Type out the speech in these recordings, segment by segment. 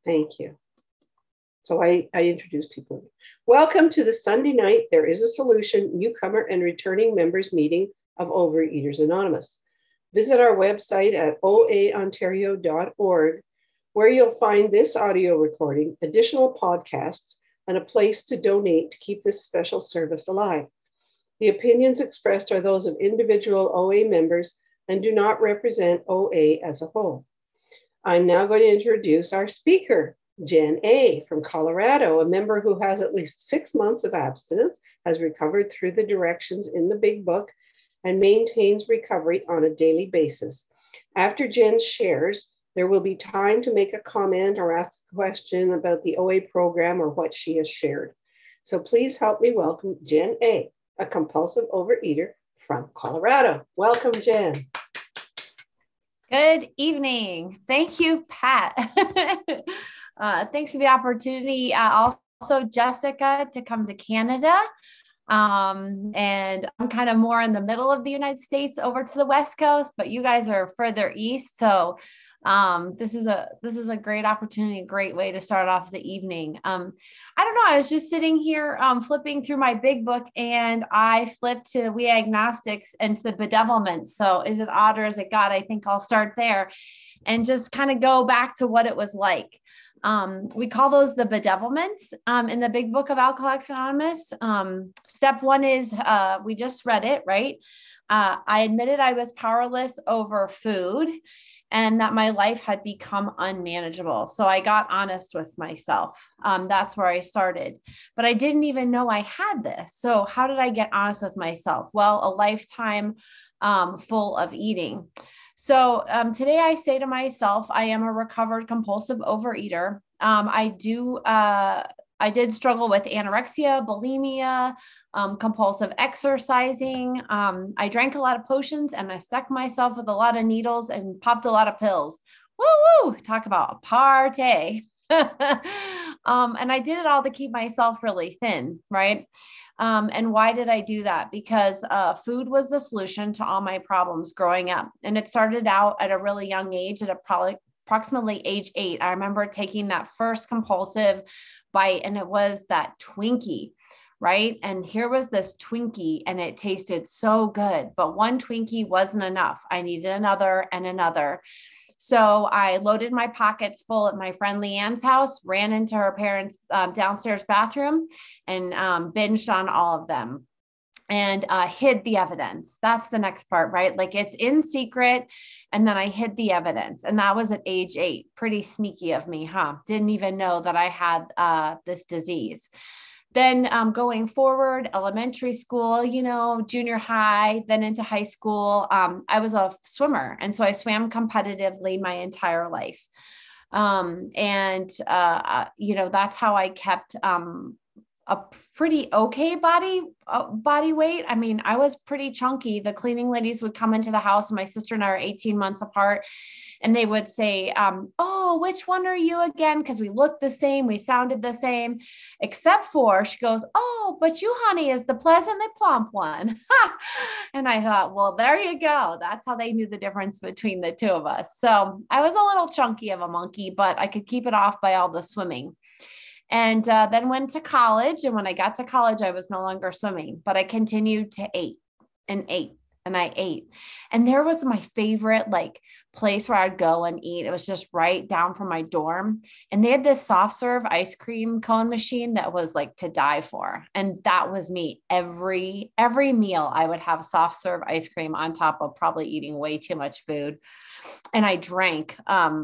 Thank you. So I introduce people. Welcome to the Sunday night There Is a Solution newcomer and returning members meeting of Overeaters Anonymous. Visit our website at oaontario.org, where you'll find this audio recording, additional podcasts, and a place to donate to keep this special service alive. The opinions expressed are those of individual OA members and do not represent OA as a whole. I'm now going to introduce our speaker, Jen A. from Colorado, a member who has at least 6 months of abstinence, has recovered through the directions in the Big Book, and maintains recovery on a daily basis. After Jen shares, there will be time to make a comment or ask a question about the OA program or what she has shared. So please help me welcome Jen A., a compulsive overeater from Colorado. Welcome, Jen. Good evening. Thank you, Pat. Thanks for the opportunity. Also, Jessica, to come to Canada. And I'm kind of more in the middle of the United States over to the West Coast, but you guys are further east. So this is a great opportunity, a great way to start off the evening. I don't know. I was just sitting here flipping through my Big Book, and I flipped to We Agnostics and to the bedevilment. So is it odd or is it God? I think I'll start there and just kind of go back to what it was like. We call those the bedevilments in the Big Book of Alcoholics Anonymous. Step one is we just read it, right? I admitted I was powerless over food and that my life had become unmanageable. So I got honest with myself. That's where I started. But I didn't even know I had this. So how did I get honest with myself? Well, a lifetime full of eating. So today I say to myself, I am a recovered compulsive overeater. I did struggle with anorexia, bulimia, compulsive exercising. I drank a lot of potions and I stuck myself with a lot of needles and popped a lot of pills. Woo woo! Talk about a party. And I did it all to keep myself really thin, right? And why did I do that? Because food was the solution to all my problems growing up. And it started out at a really young age, at approximately age 8. I remember taking that first compulsive bite, and it was that Twinkie, right? And here was this Twinkie, and it tasted so good, but one Twinkie wasn't enough. I needed another and another. So I loaded my pockets full at my friend Leanne's house, ran into her parents' downstairs bathroom, and binged on all of them and hid the evidence. That's the next part, right? Like it's in secret. And then I hid the evidence. And that was at age 8. Pretty sneaky of me, huh? Didn't even know that I had this disease. Then going forward, elementary school, junior high, then into high school, I was a swimmer. And so I swam competitively my entire life. That's how I kept a pretty okay body weight. I mean, I was pretty chunky. The cleaning ladies would come into the house, and my sister and I are 18 months apart. And they would say, oh, which one are you again? Because we looked the same. We sounded the same, except for she goes, oh, but you, honey, is the pleasantly plump one. And I thought, well, there you go. That's how they knew the difference between the two of us. So I was a little chunky of a monkey, but I could keep it off by all the swimming. And then went to college. And when I got to college, I was no longer swimming, but I continued to eat and ate. And I ate. And there was my favorite place where I'd go and eat. It was just right down from my dorm. And they had this soft serve ice cream cone machine that was to die for. And that was me. Every meal I would have soft serve ice cream on top of probably eating way too much food. And I drank,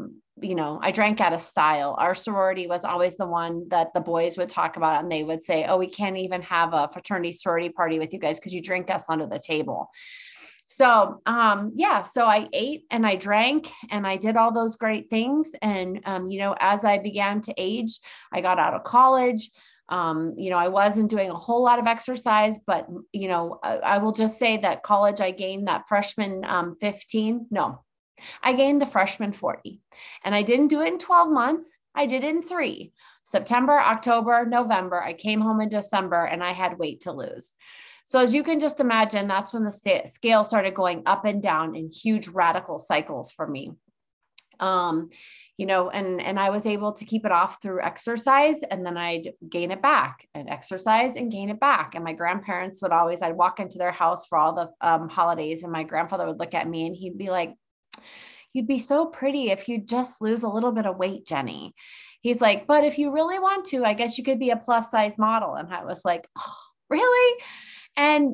I drank out of style. Our sorority was always the one that the boys would talk about. And they would say, oh, we can't even have a fraternity sorority party with you guys because you drink us under the table. So, so I ate and I drank and I did all those great things. And, as I began to age, I got out of college. I wasn't doing a whole lot of exercise, but, I will just say that college, I gained that freshman 15. No, I gained the freshman 40, and I didn't do it in 12 months. I did it in 3, September, October, November. I came home in December and I had weight to lose. So as you can just imagine, that's when the scale started going up and down in huge radical cycles for me. And I was able to keep it off through exercise, and then I'd gain it back and exercise and gain it back. And my grandparents I'd walk into their house for all the holidays, and my grandfather would look at me and he'd be like, "You'd be so pretty if you just lose a little bit of weight, Jenny." He's like, "But if you really want to, I guess you could be a plus size model." And I was like, "Oh, really?" And,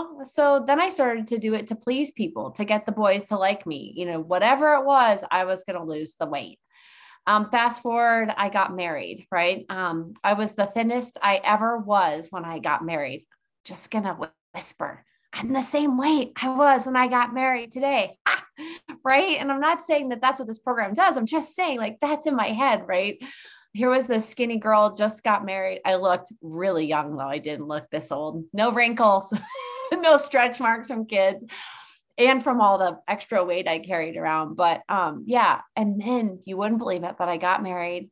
so then I started to do it to please people, to get the boys to like me, whatever it was, I was going to lose the weight. Fast forward, I got married, right? I was the thinnest I ever was when I got married. Just going to whisper, I'm the same weight I was when I got married today. Right. And I'm not saying that that's what this program does. I'm just saying, like, that's in my head, right? Here was this skinny girl, just got married. I looked really young, though. I didn't look this old. No wrinkles, no stretch marks from kids and from all the extra weight I carried around. But yeah. And then you wouldn't believe it, but I got married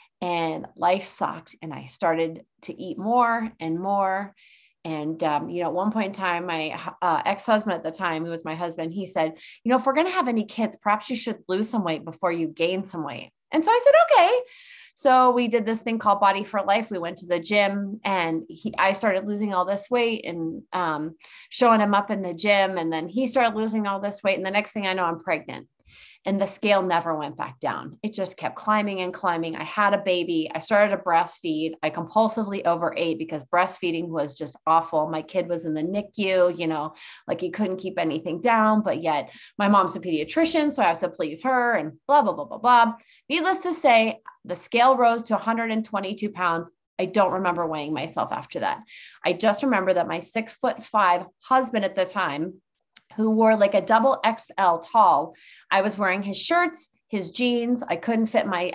and life sucked. And I started to eat more and more. And, at one point in time, my ex-husband at the time, who was my husband, he said, if we're going to have any kids, perhaps you should lose some weight before you gain some weight. And so I said, okay. So we did this thing called Body for Life. We went to the gym, and I started losing all this weight and showing him up in the gym. And then he started losing all this weight. And the next thing I know, I'm pregnant. And the scale never went back down. It just kept climbing and climbing. I had a baby. I started to breastfeed. I compulsively overate because breastfeeding was just awful. My kid was in the NICU, like he couldn't keep anything down, but yet my mom's a pediatrician, so I have to please her and blah, blah, blah, blah, blah. Needless to say, the scale rose to 122 pounds. I don't remember weighing myself after that. I just remember that my 6'5" husband at the time, who wore like a double XL tall, I was wearing his shirts, his jeans. I couldn't fit my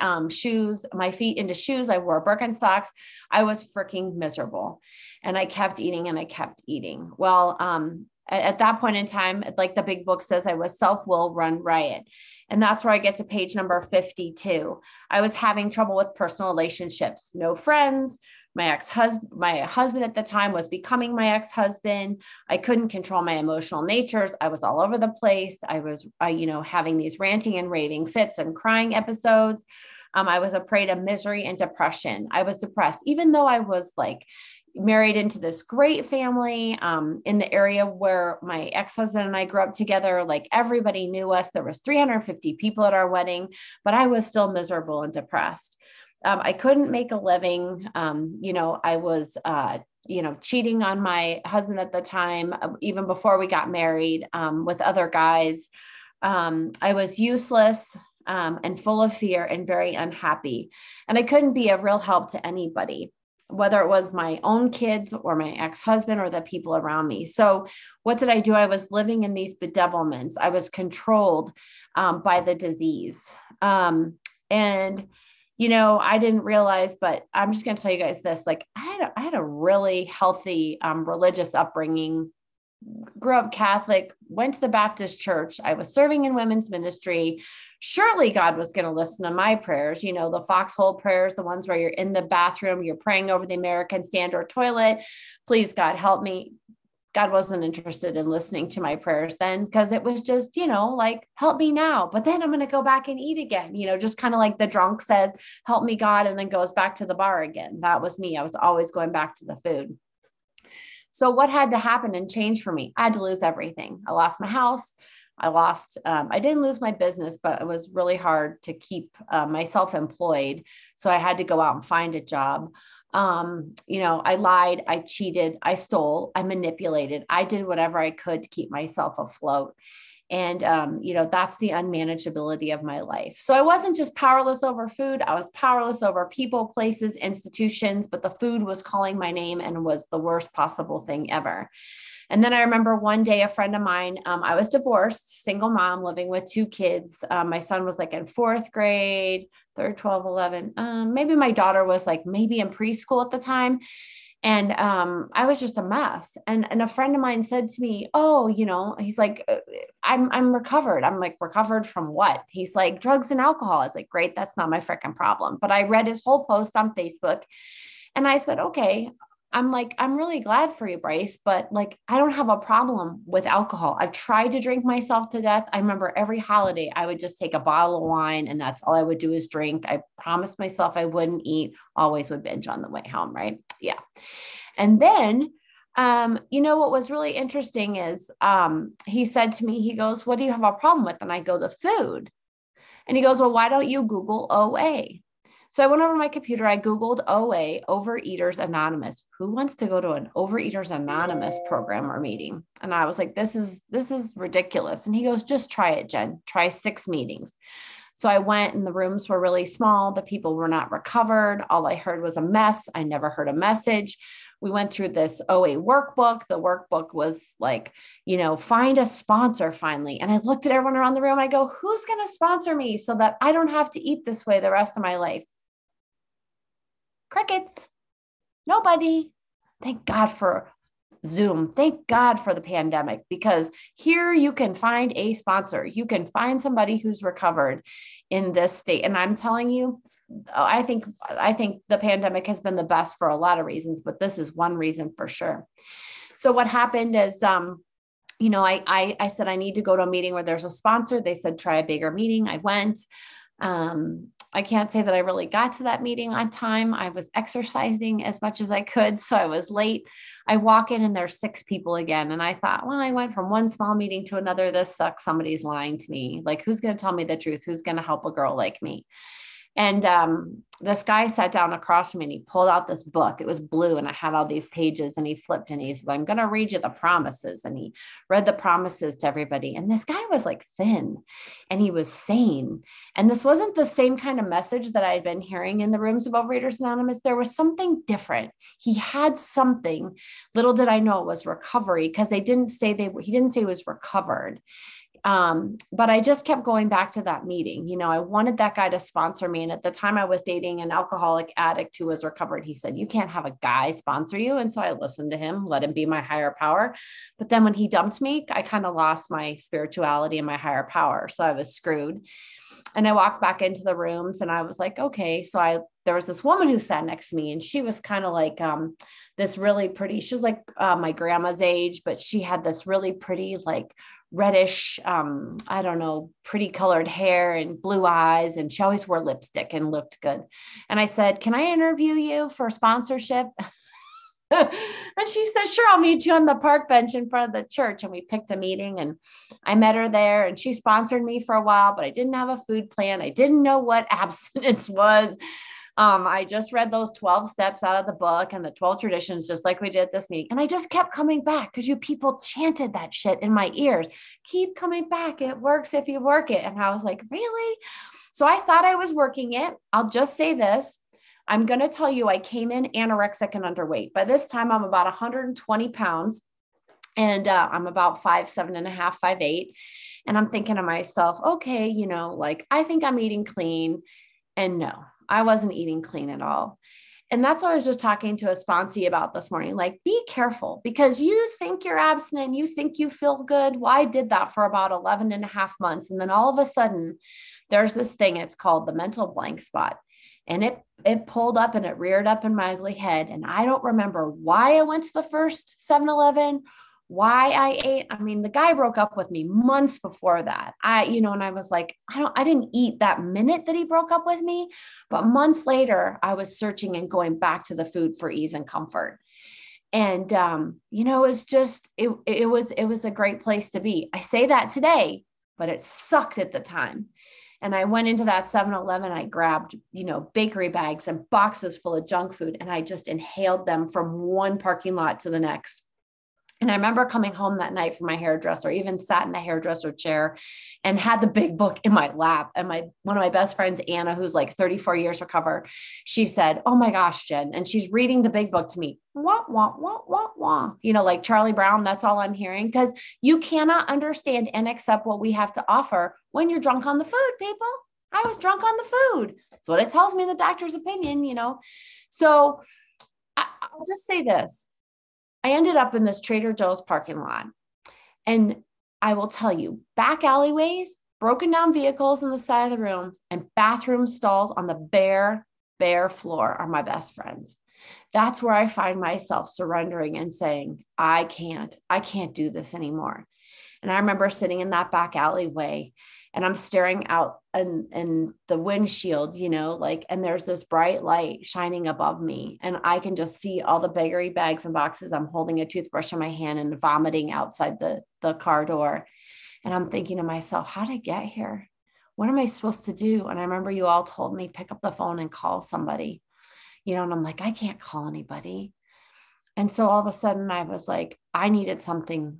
my feet into shoes. I wore Birkenstocks. I was freaking miserable. And I kept eating and I kept eating. Well, at that point in time, like the big book says, I was self-will run riot. And that's where I get to page number 52. I was having trouble with personal relationships, no friends. My husband at the time was becoming my ex-husband. I couldn't control my emotional natures. I was all over the place. I was, having these ranting and raving fits and crying episodes. I was a prey to misery and depression. I was depressed, even though I was like married into this great family in the area where my ex-husband and I grew up together. Like everybody knew us. There was 350 people at our wedding, but I was still miserable and depressed. I couldn't make a living. I was, cheating on my husband at the time, even before we got married, with other guys. I was useless, and full of fear and very unhappy. And I couldn't be of real help to anybody, whether it was my own kids or my ex-husband or the people around me. So what did I do? I was living in these bedevilments. I was controlled by the disease. I didn't realize, but I'm just going to tell you guys this, like I had a really healthy, religious upbringing, grew up Catholic, went to the Baptist church. I was serving in women's ministry. Surely God was going to listen to my prayers, the foxhole prayers, the ones where you're in the bathroom, you're praying over the American Standard toilet. Please, God, help me. God wasn't interested in listening to my prayers then, because it was just, like, help me now. But then I'm going to go back and eat again, just kind of like the drunk says, help me, God, and then goes back to the bar again. That was me. I was always going back to the food. So what had to happen and change for me? I had to lose everything. I lost my house. I didn't lose my business, but it was really hard to keep myself employed. So I had to go out and find a job. I lied, I cheated, I stole, I manipulated, I did whatever I could to keep myself afloat. And, that's the unmanageability of my life. So I wasn't just powerless over food. I was powerless over people, places, institutions, but the food was calling my name and was the worst possible thing ever. And then I remember one day, a friend of mine, I was divorced, single mom, living with 2 kids. My son was like in 4th grade, 3rd, 12, 11. Maybe my daughter was like maybe in preschool at the time. And I was just a mess. And a friend of mine said to me, oh, he's like, I'm recovered. I'm like, recovered from what? He's like, drugs and alcohol. I was like, great. That's not my freaking problem. But I read his whole post on Facebook and I said, okay, I'm like, I'm really glad for you, Bryce, but like, I don't have a problem with alcohol. I've tried to drink myself to death. I remember every holiday, I would just take a bottle of wine and that's all I would do is drink. I promised myself I wouldn't eat, always would binge on the way home. Right. Yeah. And then, what was really interesting is, he said to me, he goes, what do you have a problem with? And I go, the food. And he goes, well, why don't you Google OA? So I went over to my computer, I Googled OA, Overeaters Anonymous. Who wants to go to an Overeaters Anonymous program or meeting? And I was like, this is ridiculous. And he goes, just try it, Jen. Try 6 meetings. So I went and the rooms were really small. The people were not recovered. All I heard was a mess. I never heard a message. We went through this OA workbook. The workbook was like, find a sponsor finally. And I looked at everyone around the room. I go, who's going to sponsor me so that I don't have to eat this way the rest of my life? Crickets. Nobody. Thank God for Zoom. Thank God for the pandemic, because here you can find a sponsor. You can find somebody who's recovered in this state. And I'm telling you, I think the pandemic has been the best for a lot of reasons, but this is one reason for sure. So what happened is, I said, I need to go to a meeting where there's a sponsor. They said, try a bigger meeting. I went. I can't say that I really got to that meeting on time. I was exercising as much as I could, so I was late. I walk in and there's 6 people again. And I thought, well, I went from one small meeting to another. This sucks. Somebody's lying to me. Like, who's going to tell me the truth? Who's going to help a girl like me? And this guy sat down across from me and he pulled out this book. It was blue and I had all these pages, and he flipped and he said, I'm going to read you the promises. And he read the promises to everybody. And this guy was like thin and he was sane. And this wasn't the same kind of message that I had been hearing in the rooms of Overeaters Anonymous. There was something different. He had something. Little did I know it was recovery, because he didn't say it was recovered. But I just kept going back to that meeting. I wanted that guy to sponsor me. And at the time I was dating an alcoholic addict who was recovered. He said, you can't have a guy sponsor you. And so I listened to him, let him be my higher power. But then when he dumped me, I kind of lost my spirituality and my higher power. So I was screwed. And I walked back into the rooms and I was like, okay. So there was this woman who sat next to me, and she was kind of like, this really pretty, she was like my grandma's age, but she had this really pretty, like reddish, I don't know, pretty colored hair and blue eyes. And she always wore lipstick and looked good. And I said, can I interview you for sponsorship? And she said, sure, I'll meet you on the park bench in front of the church. And we picked a meeting and I met her there, and she sponsored me for a while, but I didn't have a food plan. I didn't know what abstinence was. I just read those 12 steps out of the book and the 12 traditions, just like we did at this meeting. And I just kept coming back because you people chanted that shit in my ears. Keep coming back. It works if you work it. And I was like, really? So I thought I was working it. I'll just say this. I'm going to tell you, I came in anorexic and underweight. By this time, I'm about 120 pounds. And I'm about 5'7.5", 5'8". And I'm thinking to myself, okay, I think I'm eating clean. And no, I wasn't eating clean at all. And that's what I was just talking to a sponsee about this morning. Like, be careful, because you think you're abstinent, you think you feel good. Well, I did that for about 11 and a half months. And then all of a sudden there's this thing, it's called the mental blank spot. And it pulled up and it reared up in my ugly head. And I don't remember why I went to the first 7-Eleven, why I ate. I mean, the guy broke up with me months before that. And I was like, I didn't eat that minute that he broke up with me, but months later, I was searching and going back to the food for ease and comfort. And, it was just, it was a great place to be. I say that today, but it sucked at the time. And I went into that 7-Eleven, I grabbed, bakery bags and boxes full of junk food, and I just inhaled them from one parking lot to the next. And I remember coming home that night from my hairdresser, even sat in the hairdresser chair and had the big book in my lap. And one of my best friends, Anna, who's like 34 years recovered, she said, oh my gosh, Jen. And she's reading the big book to me. Wah, wah, wah, wah, wah. Like Charlie Brown, that's all I'm hearing, because you cannot understand and accept what we have to offer when you're drunk on the food, people. I was drunk on the food. That's what it tells me in the doctor's opinion, So I'll just say this. I ended up in this Trader Joe's parking lot, and I will tell you, back alleyways, broken down vehicles in the side of the rooms, and bathroom stalls on the bare floor are my best friends. That's where I find myself surrendering and saying, I can't do this anymore. And I remember sitting in that back alleyway and I'm staring out in the windshield, and there's this bright light shining above me. And I can just see all the bakery bags and boxes. I'm holding a toothbrush in my hand and vomiting outside the car door. And I'm thinking to myself, how did I get here? What am I supposed to do? And I remember you all told me, pick up the phone and call somebody, and I'm like, I can't call anybody. And so all of a sudden I was like, I needed something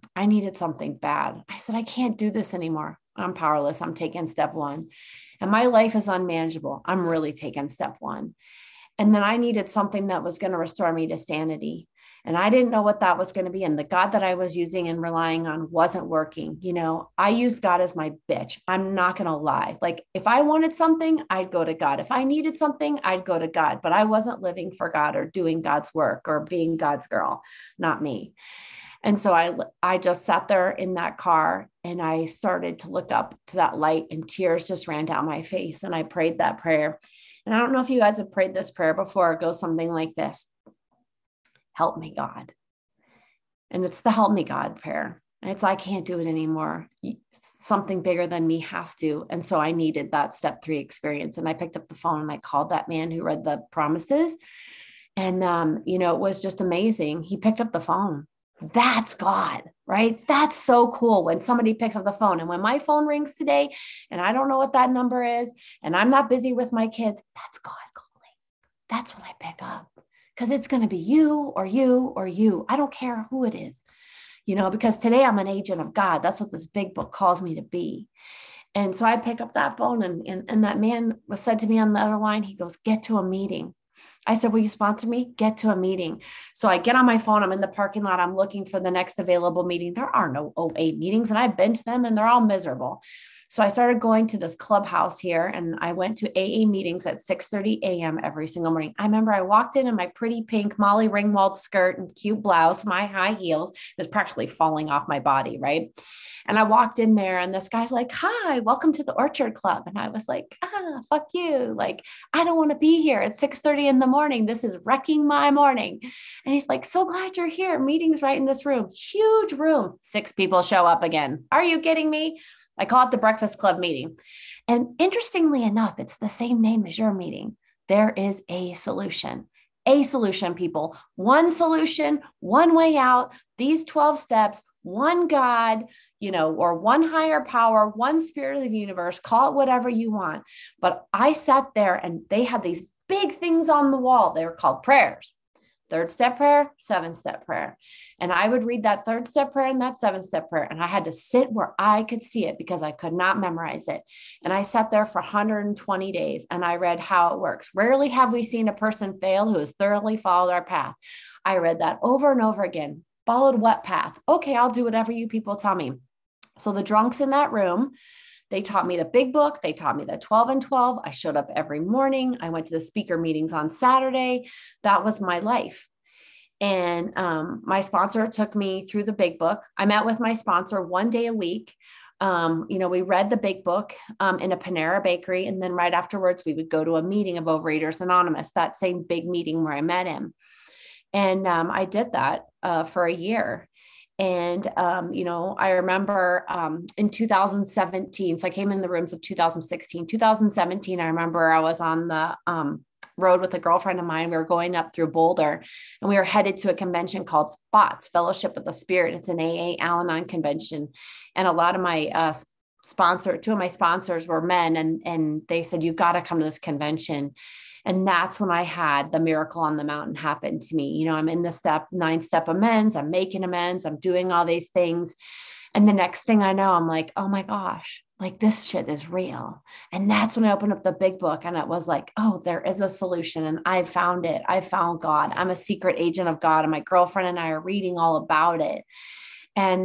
bad. I said, I can't do this anymore. I'm powerless. I'm taking step one and my life is unmanageable. I'm really taking step one. And then I needed something that was going to restore me to sanity. And I didn't know what that was going to be. And the God that I was using and relying on wasn't working. I used God as my bitch. I'm not going to lie. Like if I wanted something, I'd go to God. If I needed something, I'd go to God, but I wasn't living for God or doing God's work or being God's girl, not me. And so I just sat there in that car and I started to look up to that light and tears just ran down my face. And I prayed that prayer. And I don't know if you guys have prayed this prayer before. It goes something like this. Help me, God. And it's the help me, God prayer. And it's, I can't do it anymore. Something bigger than me has to. And so I needed that step 3 experience. And I picked up the phone and I called that man who read the promises. And, it was just amazing. He picked up the phone. That's God, right? That's so cool when somebody picks up the phone. And when my phone rings today and I don't know what that number is and I'm not busy with my kids, that's God calling. That's when I pick up. Because it's going to be you or you or you. I don't care who it is, because today I'm an agent of God. That's what this big book calls me to be. And so I pick up that phone and that man was said to me on the other line, he goes, get to a meeting. I said, will you sponsor me? Get to a meeting. So I get on my phone. I'm in the parking lot. I'm looking for the next available meeting. There are no OA meetings and I've been to them and they're all miserable. So I started going to this clubhouse here and I went to AA meetings at 6:30 a.m. every single morning. I remember I walked in my pretty pink Molly Ringwald skirt and cute blouse, my high heels. It was practically falling off my body, right? And I walked in there and this guy's like, hi, welcome to the Orchard Club. And I was like, fuck you. Like, I don't want to be here at 6:30 in the morning. This is wrecking my morning. And he's like, so glad you're here. Meeting's right in this room. Huge room. 6 people show up again. Are you kidding me? I call it the Breakfast Club meeting. And interestingly enough, it's the same name as your meeting. There is a solution. A solution, people. One solution, one way out, these 12 steps, one God, or one higher power, one spirit of the universe, call it whatever you want. But I sat there and they had these big things on the wall. They were called prayers. 3rd step prayer, 7th-step prayer. And I would read that 3rd-step prayer and that 7th-step prayer. And I had to sit where I could see it because I could not memorize it. And I sat there for 120 days and I read how it works. Rarely have we seen a person fail who has thoroughly followed our path. I read that over and over again. Followed what path? Okay, I'll do whatever you people tell me. So the drunks in that room, they taught me the big book. They taught me the 12 and 12. I showed up every morning. I went to the speaker meetings on Saturday. That was my life. And my sponsor took me through the big book. I met with my sponsor one day a week. We read the big book in a Panera bakery. And then right afterwards, we would go to a meeting of Overeaters Anonymous, that same big meeting where I met him. And I did that for a year. And, I remember in 2017, so I came in the rooms of 2016, 2017, I remember I was on the road with a girlfriend of mine. We were going up through Boulder and we were headed to a convention called SPOTS, Fellowship of the Spirit. It's an AA Al-Anon convention. And a lot of my 2 of my sponsors were men and they said, you got to come to this convention. And that's when I had the miracle on the mountain happen to me. I'm in the 9-step amends. I'm making amends. I'm doing all these things. And the next thing I know, I'm like, oh my gosh, like this shit is real. And that's when I opened up the big book and it was like, oh, there is a solution. And I found it. I found God. I'm a secret agent of God. And my girlfriend and I are reading all about it. And,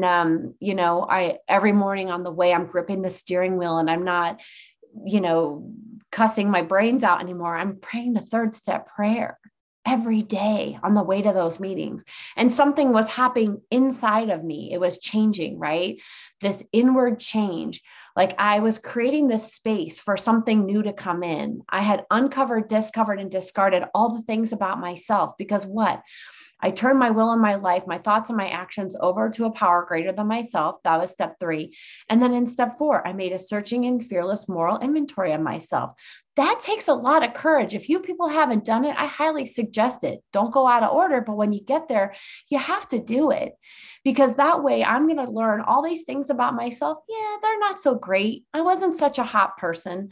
I every morning on the way, I'm gripping the steering wheel and I'm not, cussing my brains out anymore. I'm praying the 3rd-step prayer every day on the way to those meetings. And something was happening inside of me. It was changing, right? This inward change. Like I was creating this space for something new to come in. I had uncovered, discovered, and discarded all the things about myself because what? I turned my will and my life, my thoughts and my actions over to a power greater than myself. That was step 3. And then in step 4, I made a searching and fearless moral inventory of myself. That takes a lot of courage. If you people haven't done it, I highly suggest it. Don't go out of order, but when you get there, you have to do it because that way I'm going to learn all these things about myself. Yeah, they're not so great. I wasn't such a hot person.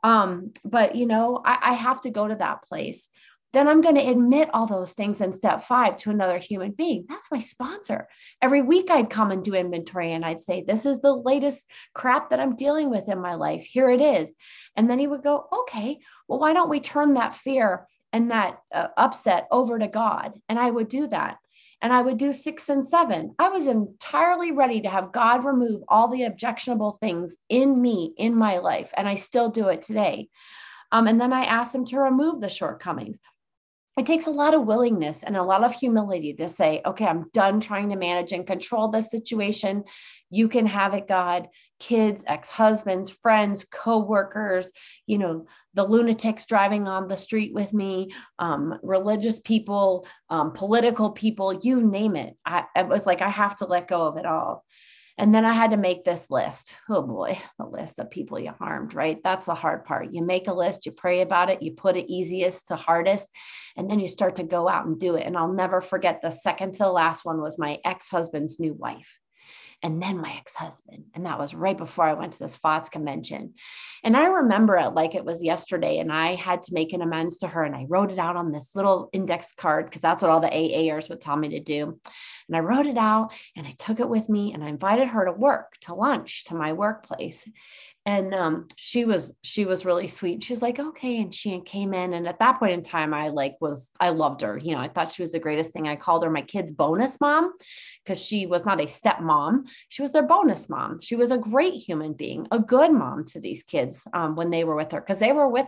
But I have to go to that place. Then I'm going to admit all those things in step 5 to another human being. That's my sponsor. Every week I'd come and do inventory and I'd say, this is the latest crap that I'm dealing with in my life. Here it is. And then he would go, okay, well, why don't we turn that fear and that upset over to God? And I would do that. And I would do 6 and 7. I was entirely ready to have God remove all the objectionable things in me, in my life. And I still do it today. And then I asked him to remove the shortcomings. It takes a lot of willingness and a lot of humility to say, okay, I'm done trying to manage and control this situation. You can have it, God. Kids, ex-husbands, friends, co-workers, the lunatics driving on the street with me, religious people, political people, you name it. It was like, I have to let go of it all. And then I had to make this list. Oh boy, the list of people you harmed, right? That's the hard part. You make a list, you pray about it, you put it easiest to hardest, and then you start to go out and do it. And I'll never forget the second to the last one was my ex-husband's new wife. And then my ex-husband. And that was right before I went to this FOTS convention. And I remember it like it was yesterday. And I had to make an amends to her. And I wrote it out on this little index card because that's what all the AAers would tell me to do. And I wrote it out and I took it with me and I invited her to lunch, to my workplace. And she was really sweet. She was like, okay. And she came in. And at that point in time, I loved her. I thought she was the greatest thing. I called her my kid's bonus mom because she was not a stepmom. She was their bonus mom. She was a great human being, a good mom to these kids when they were with her, because they were with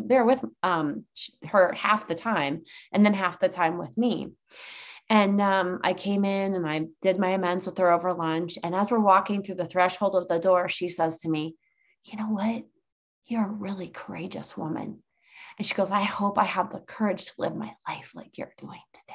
her half the time and then half the time with me. And I came in and I did my amends with her over lunch. And as we're walking through the threshold of the door, she says to me, you know what? You're a really courageous woman. And she goes, I hope I have the courage to live my life like you're doing today.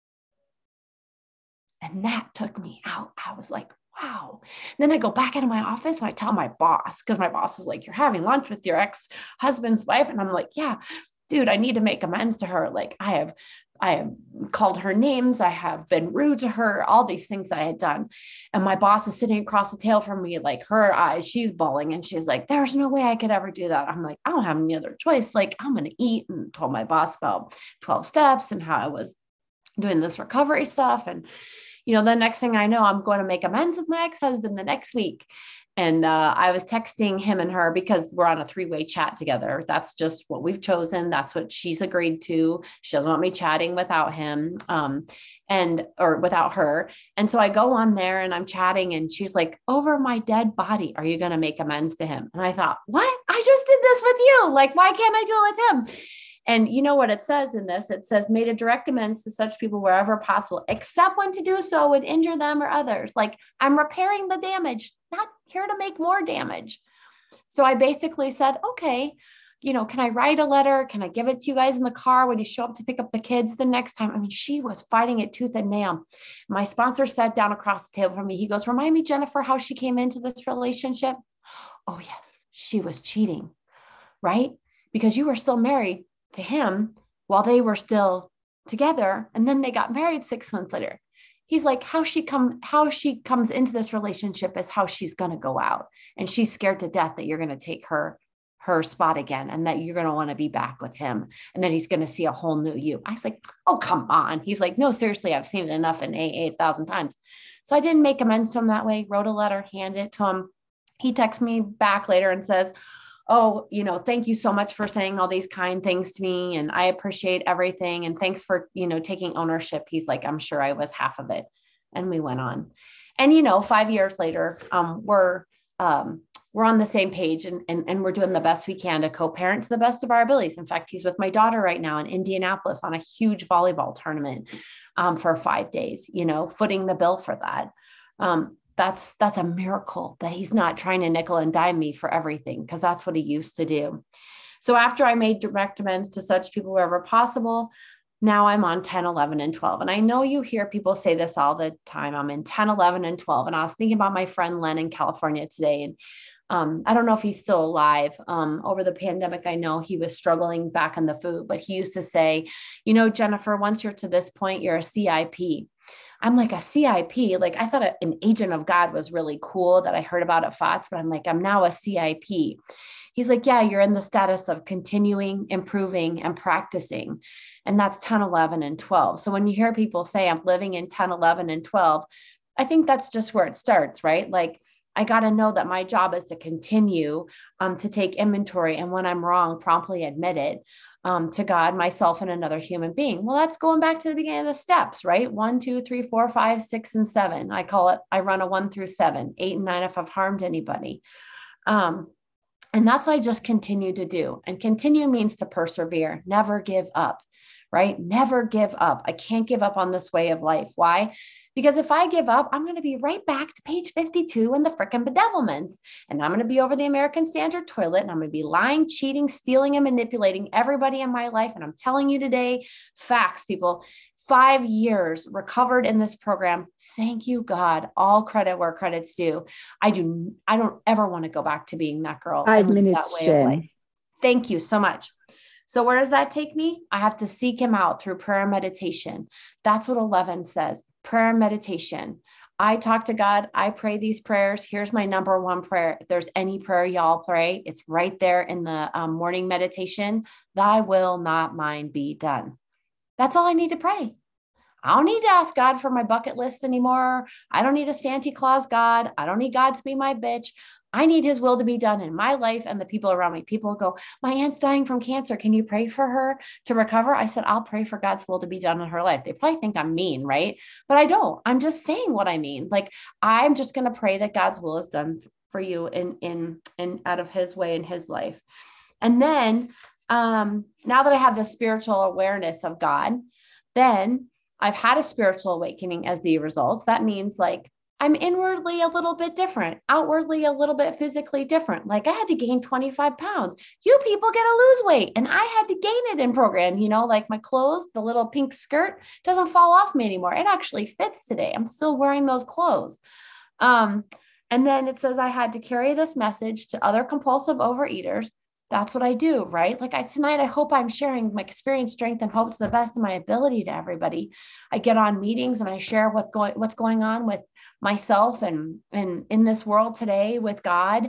And that took me out. I was like, wow. And then I go back into my office and I tell my boss, because my boss is like, you're having lunch with your ex-husband's wife. And I'm like, yeah, dude, I need to make amends to her. Like I have called her names. I have been rude to her, all these things I had done. And my boss is sitting across the table from me, like her eyes, she's bawling. And she's like, there's no way I could ever do that. I'm like, I don't have any other choice. Like I'm going to eat, and told my boss about 12 steps and how I was doing this recovery stuff. And, the next thing I know, I'm going to make amends with my ex-husband the next week. And I was texting him and her because we're on a 3-way chat together. That's just what we've chosen. That's what she's agreed to. She doesn't want me chatting without him or without her. And so I go on there and I'm chatting and she's like, over my dead body, are you going to make amends to him? And I thought, what? I just did this with you. Like, why can't I do it with him? And you know what it says in this? It says, made a direct amends to such people wherever possible, except when to do so would injure them or others. Like I'm repairing the damage, not here to make more damage. So I basically said, okay, can I write a letter? Can I give it to you guys in the car when you show up to pick up the kids the next time? I mean, she was fighting it tooth and nail. My sponsor sat down across the table from me. He goes, remind me, Jennifer, how she came into this relationship. Oh yes, she was cheating, right? Because you were still married to him while they were still together. And then they got married 6 months later. He's like, how she comes into this relationship is how she's going to go out. And she's scared to death that you're going to take her spot again and that you're going to want to be back with him. And then he's going to see a whole new you. I was like, oh, come on. He's like, no, seriously, I've seen it enough in AA 1,000 times. So I didn't make amends to him that way, wrote a letter, handed it to him. He texts me back later and says, oh, thank you so much for saying all these kind things to me. And I appreciate everything. And thanks for, taking ownership. He's like, I'm sure I was half of it. And we went on. And, 5 years later, we're on the same page and we're doing the best we can to co-parent to the best of our abilities. In fact, he's with my daughter right now in Indianapolis on a huge volleyball tournament for 5 days, footing the bill for that. that's a miracle that he's not trying to nickel and dime me for everything, because that's what he used to do. So after I made direct amends to such people wherever possible, now I'm on 10, 11, and 12. And I know you hear people say this all the time. I'm in 10, 11, and 12. And I was thinking about my friend Len in California today. And I don't know if he's still alive. Over the pandemic, I know he was struggling back in the food, but he used to say, Jennifer, once you're to this point, you're a CIP. I'm like, a CIP? Like, I thought an agent of God was really cool that I heard about at FOTS, but I'm like, I'm now a CIP. He's like, yeah, you're in the status of continuing, improving, and practicing. And that's 10, 11, and 12. So when you hear people say I'm living in 10, 11, and 12, I think that's just where it starts, right? Like, I got to know that my job is to continue to take inventory. And when I'm wrong, promptly admit it to God, myself, and another human being. Well, that's going back to the beginning of the steps, right? 1, 2, 3, 4, 5, 6, and 7. I run a 1 through 7, 8 and 9 if I've harmed anybody. And that's what I just continue to do. And continue means to persevere, never give up, right? Never give up. I can't give up on this way of life. Why? Because if I give up, I'm going to be right back to page 52 in the frickin' bedevilments. And I'm going to be over the American Standard toilet, and I'm going to be lying, cheating, stealing, and manipulating everybody in my life. And I'm telling you today, facts, people. 5 years recovered in this program. Thank you, God. All credit where credit's due. I don't ever want to go back to being that girl. 5 minutes, that way Jen. of life. Thank you so much. So where does that take me? I have to seek him out through prayer and meditation. That's what 11 says, prayer and meditation. I talk to God. I pray these prayers. Here's my number one prayer. If there's any prayer y'all pray, it's right there in the morning meditation. Thy will, not mine, be done. That's all I need to pray. I don't need to ask God for my bucket list anymore. I don't need a Santa Claus God. I don't need God to be my bitch. I need his will to be done in my life and the people around me. People go, my aunt's dying from cancer. Can you pray for her to recover? I said, I'll pray for God's will to be done in her life. They probably think I'm mean, right? But I don't. I'm just saying what I mean. Like, I'm just going to pray that God's will is done for you in out of his way in his life. And then now that I have this spiritual awareness of God, then I've had a spiritual awakening as the results. That means like I'm inwardly a little bit different, outwardly a little bit physically different. Like I had to gain 25 pounds. You people get to lose weight. And I had to gain it in program, like my clothes, the little pink skirt doesn't fall off me anymore. It actually fits today. I'm still wearing those clothes. And then it says I had to carry this message to other compulsive overeaters. That's what I do, right? Like tonight, I hope I'm sharing my experience, strength, and hope to the best of my ability to everybody. I get on meetings and I share what's going on with myself and in this world today with God,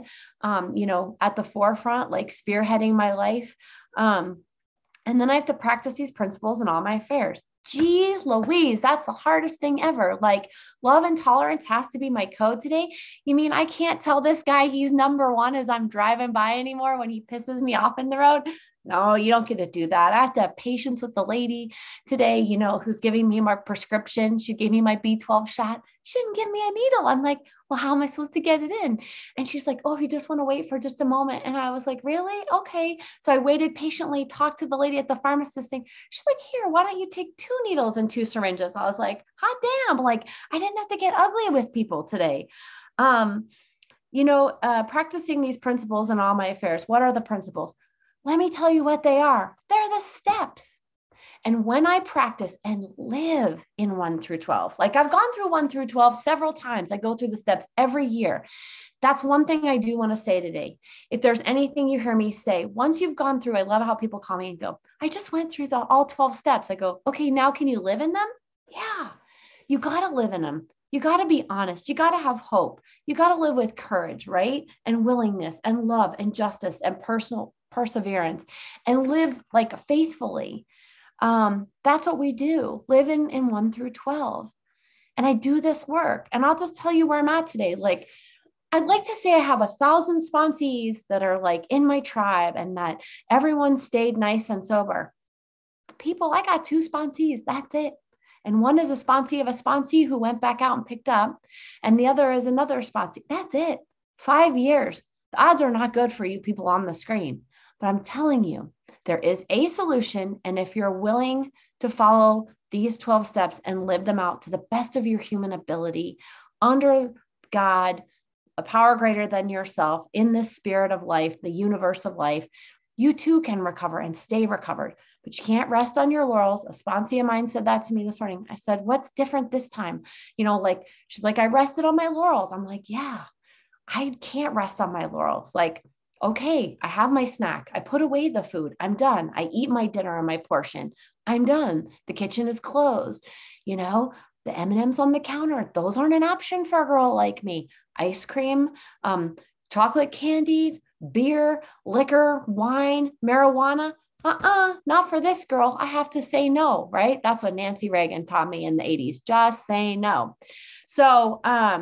at the forefront, like spearheading my life. And then I have to practice these principles in all my affairs. Geez Louise, that's the hardest thing ever. Like love and tolerance has to be my code today. You mean I can't tell this guy he's number one as I'm driving by anymore when he pisses me off in the road? No, you don't get to do that. I have to have patience with the lady today, who's giving me my prescription. She gave me my B12 shot. She didn't give me a needle. I'm like, well, how am I supposed to get it in? And she's like, oh, if you just want to wait for just a moment. And I was like, really? Okay. So I waited patiently, talked to the lady at the pharmacist thing. She's like, here, why don't you take 2 needles and 2 syringes? I was like, hot damn. Like I didn't have to get ugly with people today. Practicing these principles in all my affairs. What are the principles? Let me tell you what they are. They're the steps. And when I practice and live in 1 through 12, like I've gone through 1 through 12 several times, I go through the steps every year. That's one thing I do want to say today. If there's anything you hear me say, once you've gone through, I love how people call me and go, I just went through all 12 steps. I go, okay, now can you live in them? Yeah, you got to live in them. You got to be honest. You got to have hope. You got to live with courage, right? And willingness and love and justice and personal perseverance and live like faithfully. That's what we do. Live in 1 through 12. And I do this work. And I'll just tell you where I'm at today. Like, I'd like to say I have 1,000 sponsees that are like in my tribe and that everyone stayed nice and sober. People, I got 2 sponsees. That's it. And one is a sponsee of a sponsee who went back out and picked up. And the other is another sponsee. That's it. 5 years. The odds are not good for you people on the screen. But I'm telling you, there is a solution. And if you're willing to follow these 12 steps and live them out to the best of your human ability under God, a power greater than yourself, in this spirit of life, the universe of life, you too can recover and stay recovered, but you can't rest on your laurels. A sponsee of mine said that to me this morning. I said, what's different this time? Like, she's like, I rested on my laurels. I'm like, yeah, I can't rest on my laurels. Like, okay, I have my snack. I put away the food. I'm done. I eat my dinner and my portion. I'm done. The kitchen is closed. The M&Ms on the counter, those aren't an option for a girl like me. Ice cream, chocolate candies, beer, liquor, wine, marijuana. Not for this girl. I have to say no, right? That's what Nancy Reagan taught me in the 80s. Just say no. So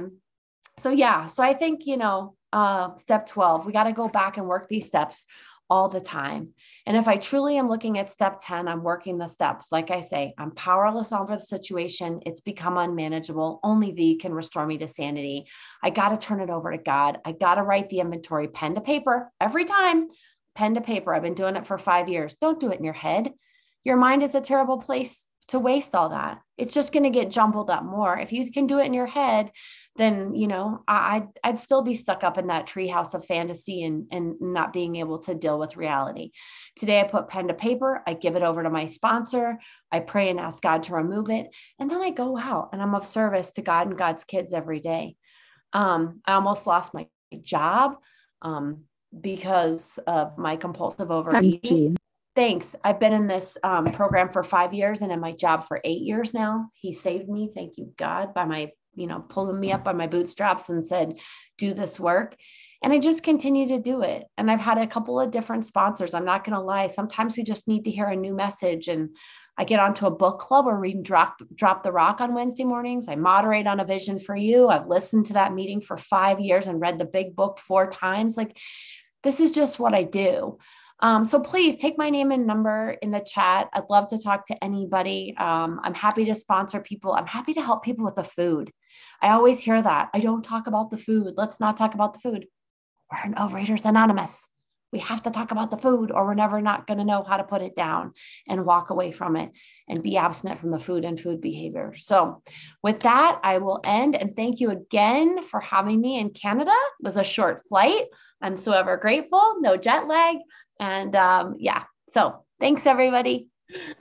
I think, step 12, we got to go back and work these steps all the time. And if I truly am looking at step 10, I'm working the steps. Like I say, I'm powerless over the situation. It's become unmanageable. Only thee can restore me to sanity. I got to turn it over to God. I got to write the inventory, pen to paper every time, pen to paper. I've been doing it for 5 years. Don't do it in your head. Your mind is a terrible place to waste all that. It's just going to get jumbled up more. If you can do it in your head, then, I'd still be stuck up in that treehouse of fantasy and not being able to deal with reality. Today, I put pen to paper. I give it over to my sponsor. I pray and ask God to remove it. And then I go out and I'm of service to God and God's kids every day. I almost lost my job because of my compulsive overeating. Thanks. I've been in this program for 5 years and in my job for 8 years now. He saved me. Thank you, God, by my, pulling me up by my bootstraps and said, do this work. And I just continue to do it. And I've had a couple of different sponsors. I'm not going to lie. Sometimes we just need to hear a new message. And I get onto a book club where we can drop the rock on Wednesday mornings. I moderate on A Vision for You. I've listened to that meeting for 5 years and read the big book 4 times. Like, this is just what I do. So please take my name and number in the chat. I'd love to talk to anybody. I'm happy to sponsor people. I'm happy to help people with the food. I always hear that. I don't talk about the food. Let's not talk about the food. We're an Overeaters Anonymous. We have to talk about the food or we're never not going to know how to put it down and walk away from it and be abstinent from the food and food behavior. So with that, I will end and thank you again for having me in Canada. It was a short flight. I'm so ever grateful. No jet lag. And so thanks, everybody.